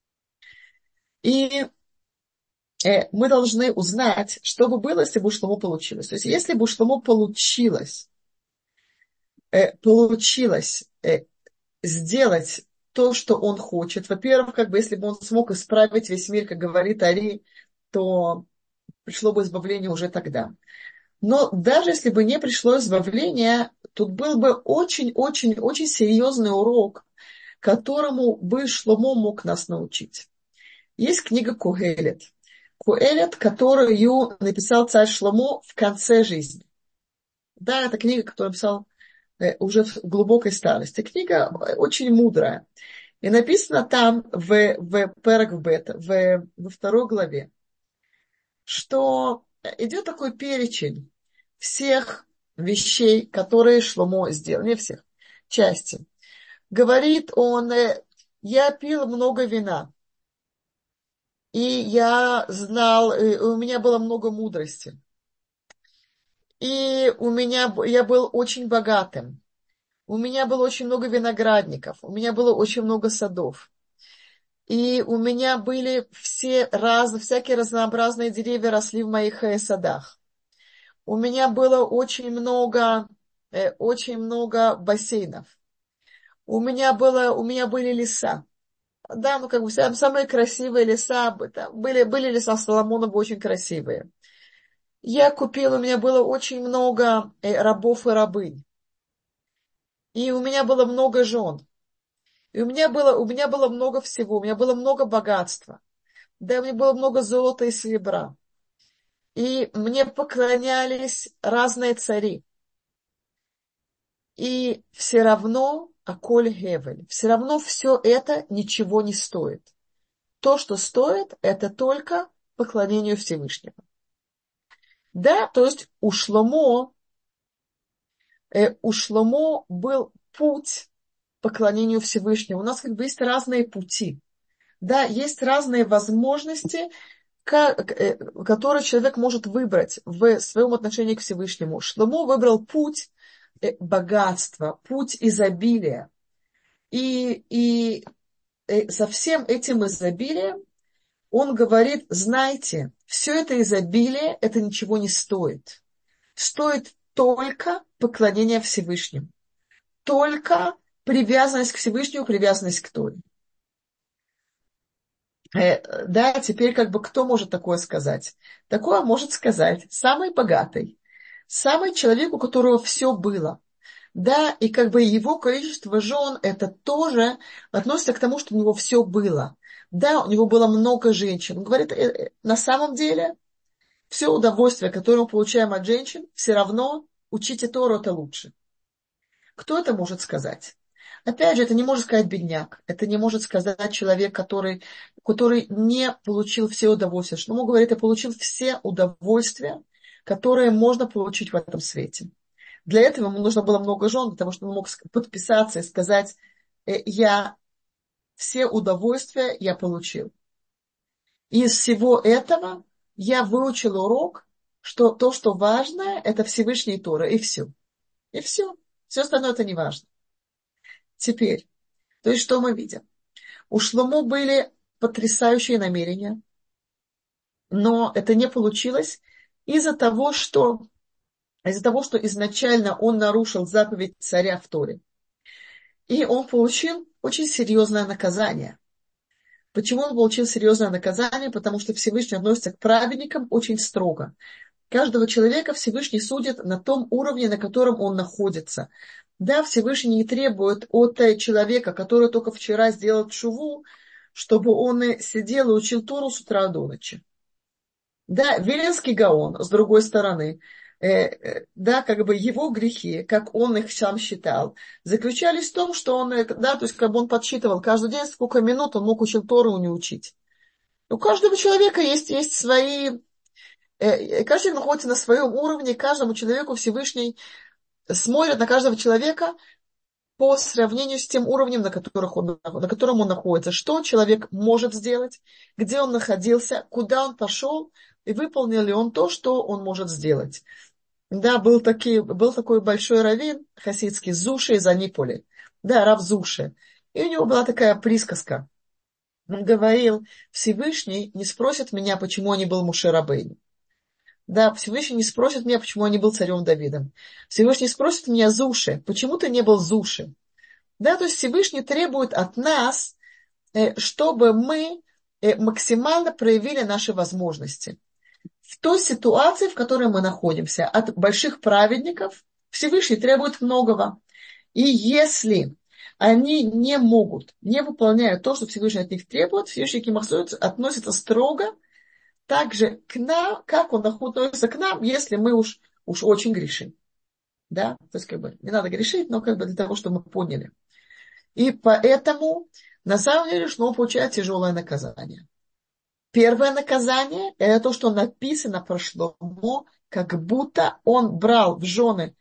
И э, мы должны узнать, что бы было, если бы у Шломо получилось. То есть, если бы у Шломо получилось, э, получилось э, сделать то, что он хочет. Во-первых, как бы, если бы он смог исправить весь мир, как говорит Ари, то пришло бы избавление уже тогда. Но даже если бы не пришло избавление, тут был бы очень-очень-очень серьезный урок, которому бы Шломо мог нас научить. Есть книга Куэлет. Куэлет, которую написал царь Шломо в конце жизни. Да, это книга, которую написал уже в глубокой старости. Книга очень мудрая. И написано там в, в Перек Бет, в, во второй главе, что идет такой перечень всех вещей, которые Шломо сделал, не всех, части. Говорит он, э, я пил много вина, и я знал, э, у меня было много мудрости. И у меня, б- я был очень богатым. У меня было очень много виноградников, у меня было очень много садов. И у меня были все раз, всякие разнообразные деревья росли в моих э, садах. У меня было очень много, э, очень много бассейнов. У меня было, у меня были леса. Да, ну как бы сам- самые красивые леса, бы- там были, были леса Соломона очень красивые. Я купила, у меня было очень много э, рабов и рабынь. И у меня было много жен. И у меня было, у меня было много всего, у меня было много богатства. Да, у меня было много золота и серебра. И мне поклонялись разные цари. И все равно, Аколь Гевель, все равно все это ничего не стоит. То, что стоит, это только поклонению Всевышнему. Да, то есть у Шломо, э, у Шломо был путь к поклонению Всевышнему. У нас как бы есть разные пути. Да, есть разные возможности, ка- э, которые человек может выбрать в своем отношении к Всевышнему. Шломо выбрал путь э, богатства, путь изобилия. И, и э, со всем этим изобилием он говорит, знайте, все это изобилие, это ничего не стоит. Стоит только поклонение Всевышнему. Только привязанность к Всевышнему, привязанность к Торе. Э, Да, теперь как бы кто может такое сказать? Такое может сказать самый богатый, самый человек, у которого все было. Да, и как бы его количество жен, это тоже относится к тому, что у него все было. Да, у него было много женщин. Он говорит, э, э, на самом деле, все удовольствие, которое мы получаем от женщин, все равно учите Тору, это лучше. Кто это может сказать? Опять же, это не может сказать бедняк, это не может сказать человек, который, который не получил все удовольствия. Что ему говорит, я получил все удовольствия, которые можно получить в этом свете. Для этого ему нужно было много жен, для того, чтобы он мог подписаться и сказать, «Э, я все удовольствия я получил. Из всего этого я выучил урок, что то, что важно, это Всевышний Тора, и все. И все. Все остальное это не важно. Теперь, то есть что мы видим? У Шломо были потрясающие намерения, но это не получилось из-за того, что, из-за того, что изначально он нарушил заповедь царя в Торе. И он получил очень серьезное наказание. Почему он получил серьезное наказание? Потому что Всевышний относится к праведникам очень строго. Каждого человека Всевышний судит на том уровне, на котором он находится. Да, Всевышний не требует от человека, который только вчера сделал тшуву, чтобы он сидел и учил Тору с утра до ночи. Да, Виленский Гаон, с другой стороны, э, э, да, как бы его грехи, как он их сам считал, заключались в том, что он, э, да, то есть как бы он подсчитывал каждый день, сколько минут он мог учил Тору не учить. У каждого человека есть, есть свои, э, каждый находится на своем уровне, каждому человеку Всевышний смотрит на каждого человека по сравнению с тем уровнем, на, которых он, на котором он находится. Что человек может сделать, где он находился, куда он пошел, и выполнил ли он то, что он может сделать. Да, был, таки, был такой большой раввин хасидский, Зуши из Аниполи. Да, Рав Зуши. И у него была такая присказка. Он говорил, Всевышний не спросит меня, почему я не был Муше Рабейну. Да, Всевышний не спросит меня, почему я не был царем Давидом. Всевышний спросит меня, Зуши, почему ты не был Зуши? Да, то есть Всевышний требует от нас, э, чтобы мы э, максимально проявили наши возможности. В той ситуации, в которой мы находимся, от больших праведников Всевышний требует многого. И если они не могут, не выполняют то, что Всевышний от них требует, Всевышний к ним относится строго, так же к нам, как он относится к нам, если мы уж, уж очень грешим. Да? То есть, как бы, не надо грешить, но как бы для того, чтобы мы поняли. И поэтому, на самом деле, что он получает тяжелое наказание. Первое наказание – это то, что написано про Шломо, как будто он брал в жены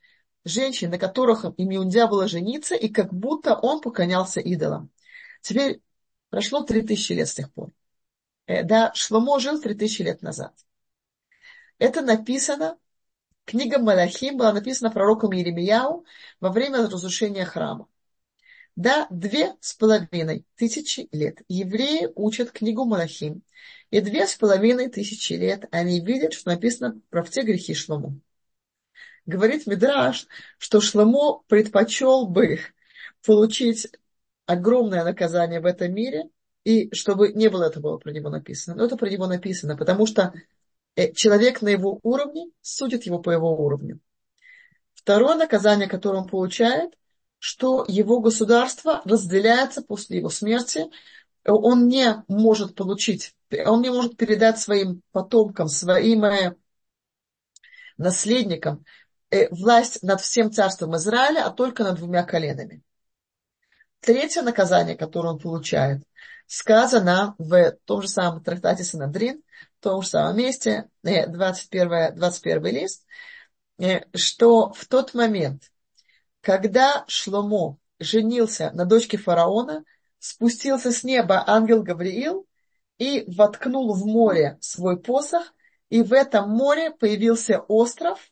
женщин, на которых им нельзя было жениться, и как будто он поклонялся идолам. Теперь прошло три тысячи лет с тех пор. Э, да, Шломо жил три тысячи лет назад. Это написано, книга Малахим была написана пророком Иеремияу во время разрушения храма. Да, две с половиной тысячи лет. Евреи учат книгу Малахим. И две с половиной тысячи лет они видят, что написано про все грехи Шломо. Говорит Мидраш, что Шломо предпочел бы получить огромное наказание в этом мире, и чтобы не было это было про него написано. Но это про него написано, потому что человек на его уровне судит его по его уровню. Второе наказание, которое он получает, что его государство разделяется после его смерти. Он не может получить, он не может передать своим потомкам, своим наследникам власть над всем царством Израиля, а только над двумя коленами. Третье наказание, которое он получает, сказано в том же самом трактате Санедрин, в том же самом месте, двадцать первый, двадцать первый лист, что в тот момент, когда Шломо женился на дочке фараона, спустился с неба ангел Гавриил и воткнул в море свой посох, и в этом море появился остров,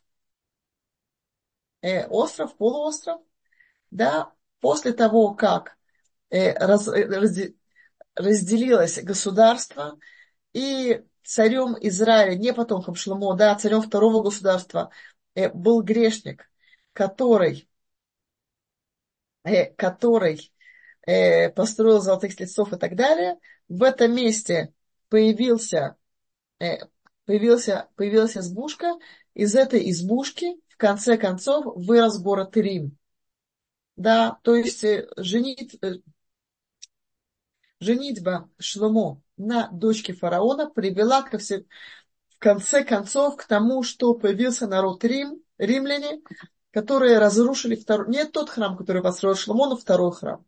э, остров, полуостров, да, после того, как э, раз, разде, разделилось государство, и царем Израиля, не потомком Шломо, да, царем второго государства э, был грешник, который, э, который э, построил золотых тельцов и так далее. В этом месте появился, э, появился, появилась избушка. Из этой избушки, в конце концов, вырос город Рим. Да, то есть э, женит, э, женитьба Шломо на дочке фараона привела ко всем, в конце концов к тому, что появился народ Рим, римляне, которые разрушили второй, не тот храм, который построил Шломо, но второй храм.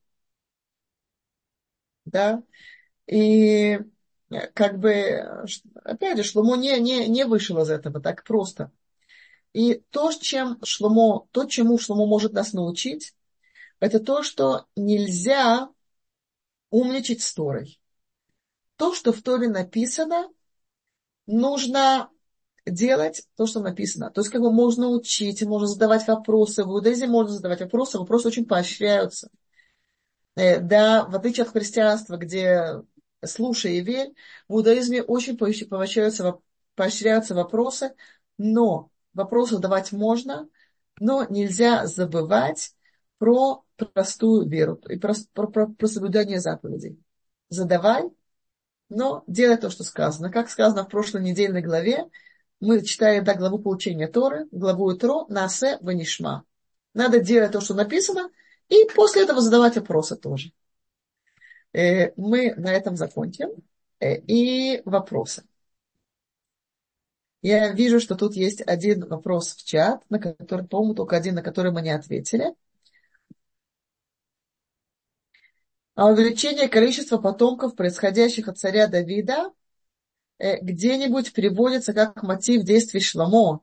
Да, и как бы, опять же, Шломо не, не, не вышел из этого так просто. И то, чем Шломо, то, чему Шломо может нас научить, это то, что нельзя умничать с Торой. То, что в Торе написано, нужно делать то, что написано. То есть, как бы можно учить, можно задавать вопросы. В иудаизме можно задавать вопросы, вопросы очень поощряются. Да, в отличие от христианства, где слушай и верь, в иудаизме очень поощряются, поощряются вопросы, но вопросы задавать можно, но нельзя забывать про простую веру и про, про, про, про соблюдение заповедей. Задавай, но делай то, что сказано. Как сказано в прошлой недельной главе, мы читали, да, главу получения Торы, главу Итро, Насе Ванишма. Надо делать то, что написано, и после этого задавать вопросы тоже. Мы на этом закончим. И вопросы. Я вижу, что тут есть один вопрос в чат, на который, по-моему, только один, на который мы не ответили. А увеличение количества потомков, происходящих от царя Давида, где-нибудь приводится как мотив действий Шломо.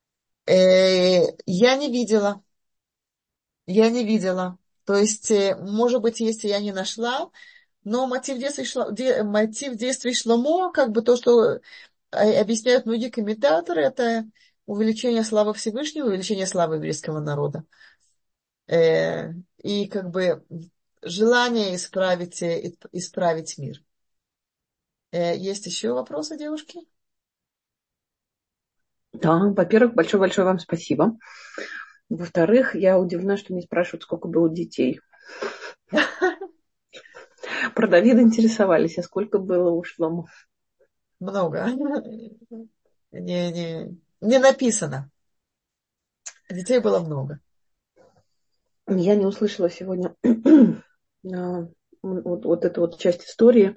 Я не видела. Я не видела. То есть, может быть, если я не нашла, но мотив действий, мотив действий Шломо, как бы то, что объясняют многие комментаторы, это увеличение славы Всевышнего, увеличение славы еврейского народа. И как бы желание исправить, исправить мир. Есть еще вопросы, девушки? Да, во-первых, большое-большое вам спасибо. Во-вторых, я удивлена, что не спрашивают, сколько было детей. Про Давида интересовались, а сколько было у Шломо? Много. Не, не, не написано. Детей было много. Я не услышала сегодня вот, вот эту вот часть истории,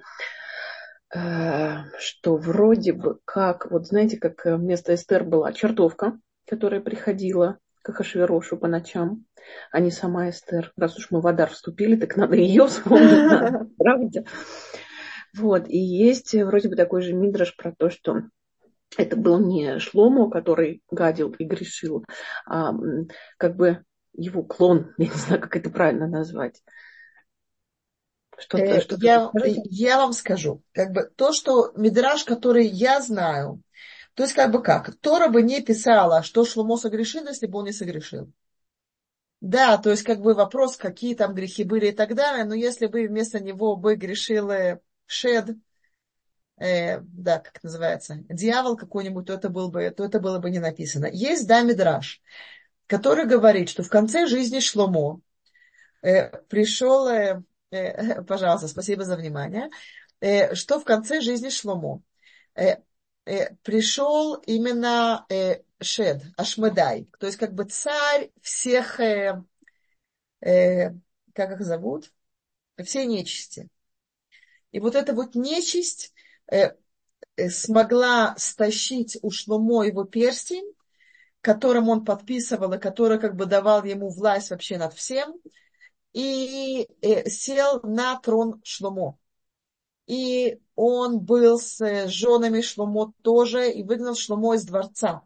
что вроде бы как, вот знаете, как вместо Эстер была чертовка, которая приходила к Ахашверошу по ночам, а не сама Эстер. Раз уж мы в Адар вступили, так надо ее вспомнить, правда? Вот, и есть вроде бы такой же мидраш про то, что Это был не Шломо, который гадил и грешил, а как бы его клон, я не знаю, как это правильно назвать. Что-то, Э, что-то Я, подскажите? я вам скажу, как бы то, что мидраш, который я знаю, то есть как бы как, Тора бы не писала, что Шломо согрешил, если бы он не согрешил. Да, то есть как бы вопрос, какие там грехи были и так далее, но если бы вместо него бы грешил э, Шед, э, да, как это называется, дьявол какой-нибудь, то это, был бы, то это было бы не написано. Есть, да, мидраш, который говорит, что в конце жизни Шломо э, пришел, э, э, пожалуйста, спасибо за внимание, э, что в конце жизни Шломо э, э, пришел именно э, Шед, Ашмедай, то есть как бы царь всех, э, э, как их зовут, все нечисти. И вот эта вот нечисть э, э, смогла стащить у Шломо его перстень, которым он подписывал и который как бы давал ему власть вообще над всем, и э, сел на трон Шломо. И он был с э, женами Шломо тоже, и выгнал Шломо из дворца.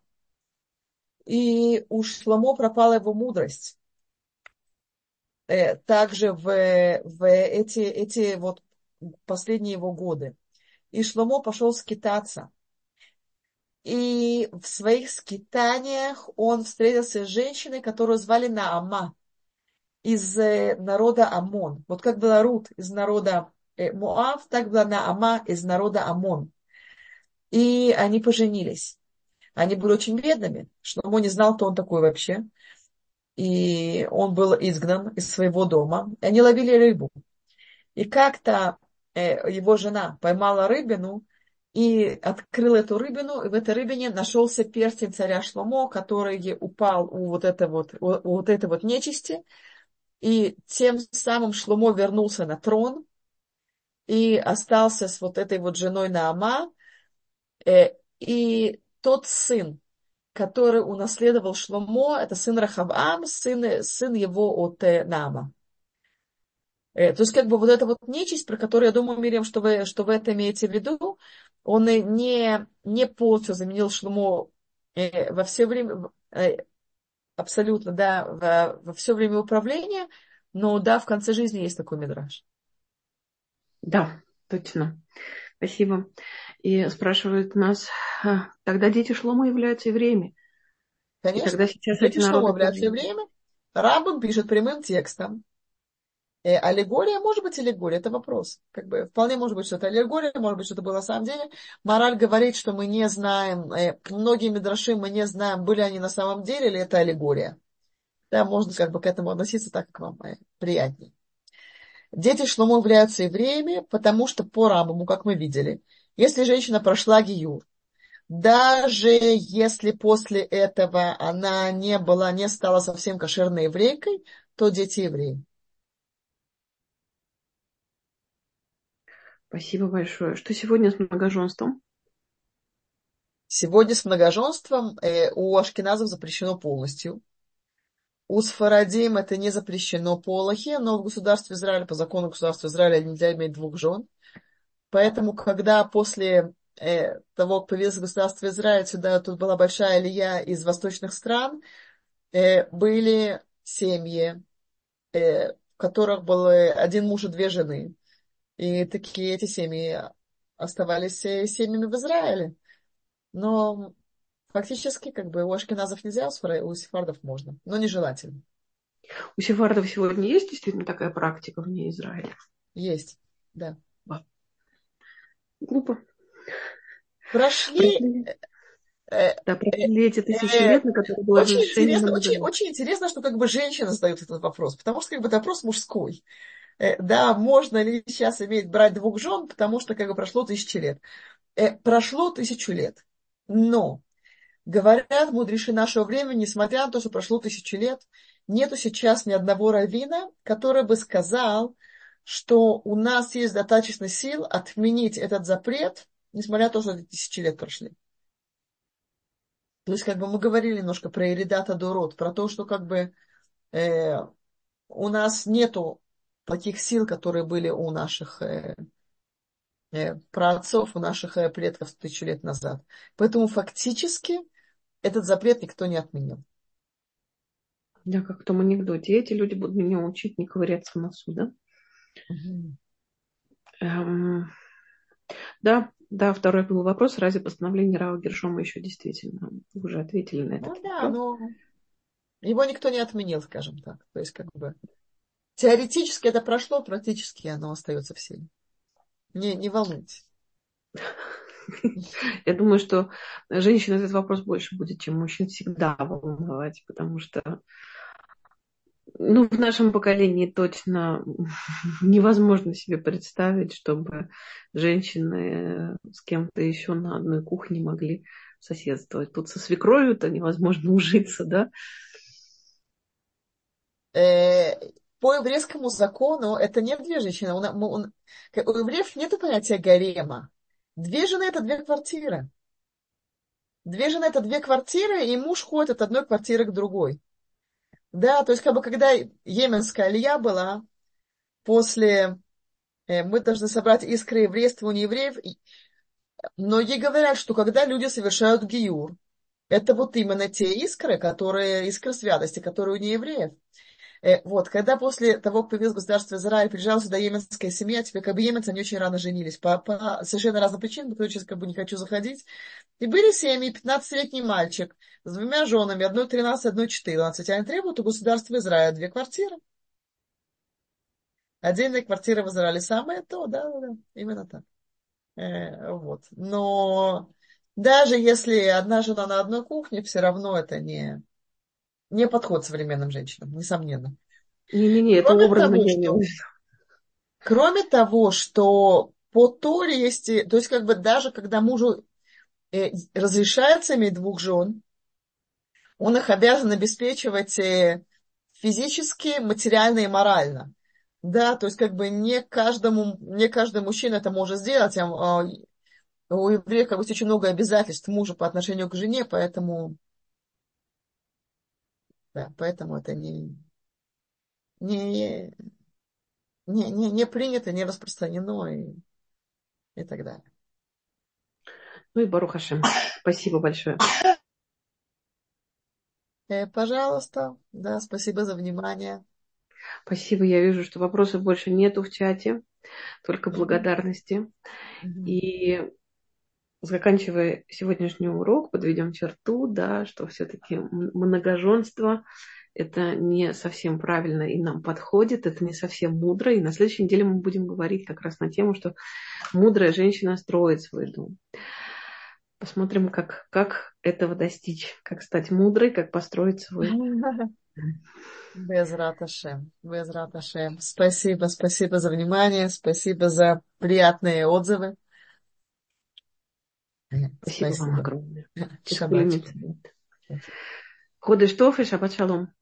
И у Шломо пропала его мудрость. Э, также в, в эти, эти вот последние его годы. И Шломо пошел скитаться. И в своих скитаниях он встретился с женщиной, которую звали Наама из э, народа Амон. Вот как была Рут из народа э, Моав, так была Наама из народа Амон. И они поженились. Они были очень бедными. Шломо не знал, кто он такой вообще. И он был изгнан из своего дома. И они ловили рыбу. И как-то э, его жена поймала рыбину и открыла эту рыбину, и в этой рыбине нашелся перстень царя Шломо, который упал у вот, этой вот, у, у вот этой вот нечисти. И тем самым Шломо вернулся на трон и остался с вот этой вот женой Наама. Э, и тот сын, который унаследовал Шломо, это сын Рахавам, сын, сын его от э, Наама. Э, то есть, как бы вот эта вот нечисть, про которую, я думаю, Мирьям, что вы, что вы это имеете в виду, он и не, не полностью заменил Шломо э, во все время, э, абсолютно, да, во, во все время управления, но да, в конце жизни есть такой мидраш. Да, точно. Спасибо. И спрашивают нас, а, тогда дети Шлома являются евреями. И тогда Конечно, сейчас эти дети Шломо народы тоже. являются евреями. Рамбам пишет прямым текстом. Э, аллегория, может быть, аллегория, это вопрос. Как бы, вполне может быть, что это аллегория, может быть, что это было на самом деле. Мораль говорит, что мы не знаем, э, многие мидраши мы не знаем, были они на самом деле или это аллегория. Да, можно как бы к этому относиться так, как вам э, приятнее. Дети Шломо являются евреями, потому что по Рамбаму, как мы видели, если женщина прошла гиюр, даже если после этого она не была, не стала совсем кошерной еврейкой, то дети евреи. Спасибо большое. Что сегодня с многоженством? Сегодня с многоженством э, у ашкеназов запрещено полностью. У сфарадим это не запрещено по Аллахе, но в государстве Израиля, по закону государства Израиля, нельзя иметь двух жен. Поэтому, когда после э, того, как появилось государство Израиль, сюда тут была большая алия из восточных стран, э, были семьи, э, в которых был один муж и две жены. И такие эти семьи оставались э, семьями в Израиле. Но фактически, как бы, у ашкеназов нельзя, у сфара- у сефардов можно, но нежелательно. У сефардов сегодня есть действительно такая практика вне Израиля? Есть, да. Ба. Глупо. Прошли, Прошли, э, да, э, прошли эти тысячи э, лет, на которые было очень разрешение на интересно, очень, моногамию. очень интересно, что как бы женщина задает этот вопрос, потому что как бы это вопрос мужской. Э, да, можно ли сейчас иметь брать двух жен, потому что как бы прошло тысячи лет. Э, прошло тысячу лет, но говорят мудрецы нашего времени, несмотря на то, что прошло тысячу лет, нету сейчас ни одного раввина, который бы сказал, что у нас есть достаточно сил отменить этот запрет, несмотря на то, что тысячи лет прошли. То есть, как бы мы говорили немножко про Иридата Дород, про то, что как бы э, у нас нету таких сил, которые были у наших, э, э, праотцов, у наших э, предков тысячу лет назад. Поэтому фактически этот запрет никто не отменил. Да, как в том анекдоте. Эти люди будут меня учить не ковыряться в носу, да? Мгм. Эм, да, да, второй был вопрос. Разве постановление Рава Гершома еще действительно? Вы уже ответили на этот Ну да, вопрос. но его никто не отменил, скажем так. То есть, как бы, теоретически это прошло, практически оно остается в силе. Не, не волнуйтесь. Я думаю, что женщин этот вопрос больше будет, чем мужчин всегда волновать, потому что ну, в нашем поколении точно невозможно себе представить, чтобы женщины с кем-то еще на одной кухне могли соседствовать. Тут со свекровью-то невозможно ужиться, да? Э, по еврейскому закону это не две женщины. Он- он- как- у евреев нет понятия гарема. Две жены это две квартиры. Две жены это две квартиры, и муж ходит от одной квартиры к другой. Да, то есть, как бы, когда Йеменская алия была, после э, мы должны собрать искры еврейства у неевреев, и многие говорят, что когда люди совершают гиюр, это вот именно те искры, которые, искры святости, которые у неевреев. Э, вот, когда после того, как появилось государство Израиль, приезжала сюда йеменская семья, теперь как бы йеменцы, они очень рано женились, по, по совершенно разным причинам, которые сейчас как бы не хочу заходить. И были семьи, пятнадцатилетний мальчик с двумя женами, одной тринадцать, одной четырнадцать. Они требуют у государства Израиля две квартиры. Отдельная квартира в Израиле самое то, да, да, да, именно так. Э, вот. Но даже если одна жена на одной кухне, все равно это не, не подход современным женщинам, несомненно. Не-не-не, это Кроме образно того, я имела в что, виду. кроме того, что по Торе есть, и- то есть как бы даже когда мужу э, разрешается иметь двух жен, он их обязан обеспечивать э, физически, материально и морально. Да, то есть как бы не каждому, не каждый мужчина это может сделать, а, а, у евреев как бы есть очень много обязательств мужа по отношению к жене, поэтому, да, поэтому это не, не, не, не, не принято, не распространено и, и так далее. Ну и Барух Хашем. Спасибо большое. Э, пожалуйста, да, спасибо за внимание. Спасибо. Я вижу, что вопросов больше нету в чате, только Мгм. благодарности. Мгм. И заканчивая сегодняшний урок, подведем черту, да, что все-таки многоженство это не совсем правильно и нам подходит, это не совсем мудро. И на следующей неделе мы будем говорить как раз на тему, что мудрая женщина строит свой дом. Посмотрим, как, как этого достичь, как стать мудрой, как построить свой дом. Безрат Ашем, Безрат Ашем. Спасибо, спасибо за внимание, спасибо за приятные отзывы. Спасибо вам Спасибо. огромное. Шаббат. Ходыш тоф и шаббат шалом.